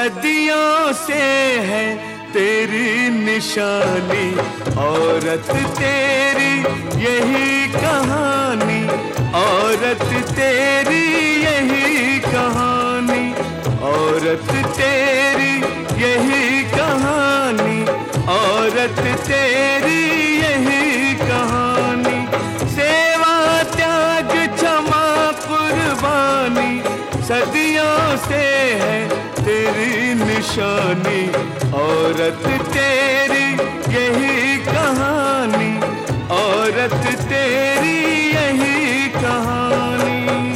सदियों से है तेरी निशानी, औरत तेरी यही कहानी, औरत तेरी यही कहानी, औरत तेरी यही कहानी, औरत तेरी यही कहानी। सेवा त्याग क्षमा कुर्बानी, सदियों से है तेरी निशानी, औरत तेरी यही कहानी, औरत तेरी यही कहानी।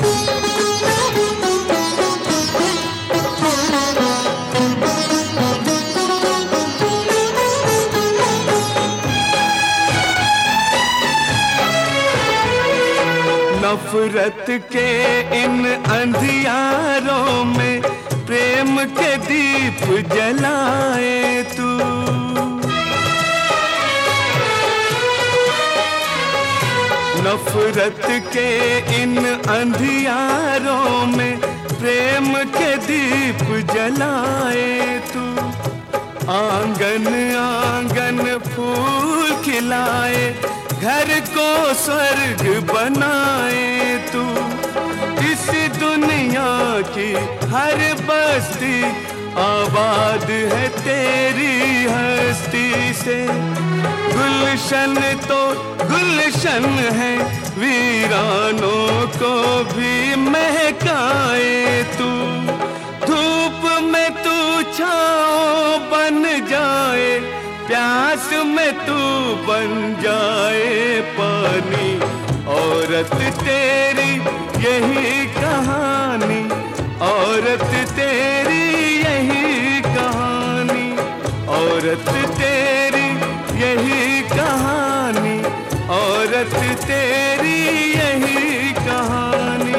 नफरत के इन अंधियारों में प्रेम के दीप जलाए तू, नफरत के इन अंधियारों में प्रेम के दीप जलाए तू। आंगन आंगन फूल खिलाए, घर को स्वर्ग बनाए तू। इस दुनिया की हर बस्ती आबाद है तेरी हस्ती से। गुलशन तो गुलशन है, वीरानों को भी महकाए तू। धूप में तू छाँव बन जाए, प्यास में तू बन जाए पानी। औरत तेरी यही कहानी, औरत तेरी यही कहानी, औरत तेरी यही कहानी, औरत तेरी यही कहानी।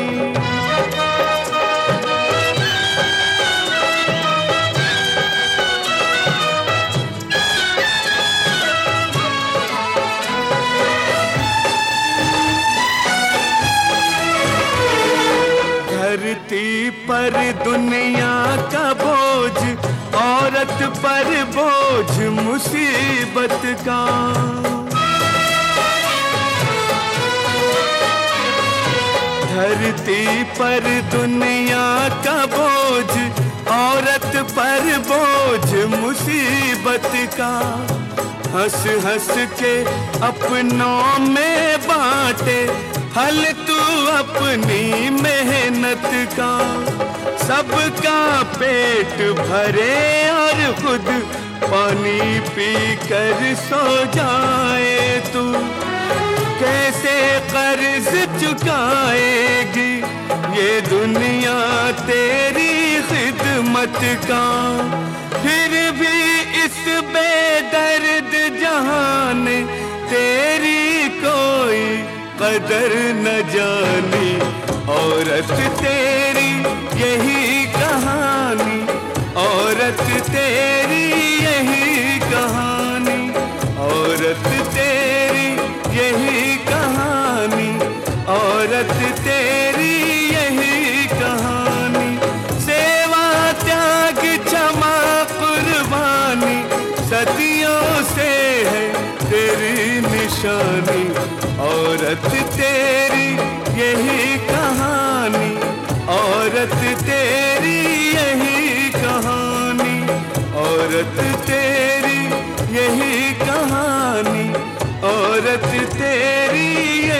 धरती पर दुनिया का बोझ, औरत पर बोझ मुसीबत का। धरती पर दुनिया का बोझ, औरत पर बोझ मुसीबत का। हंस हंस के अपनों में बांटे फल तू अपनी मेहनत का। सबका पेट भरे और खुद पानी पी कर सो जाए तू। कैसे कर्ज चुकाएगी ये दुनिया तेरी खिदमत का। फिर भी इस बेदर्द जहान ने तेरी कोई कदर न जानी। औरत तेरी यही कहानी, औरत तेरी यही कहानी, औरत तेरी यही कहानी, औरत तेरी यही कहानी। सेवा त्याग क्षमा कुर्बानी, सदियों से है तेरी निशानी। औरत तेरी यही कहानी, औरत तेरी यही कहानी, औरत तेरी यही कहानी, औरत तेरी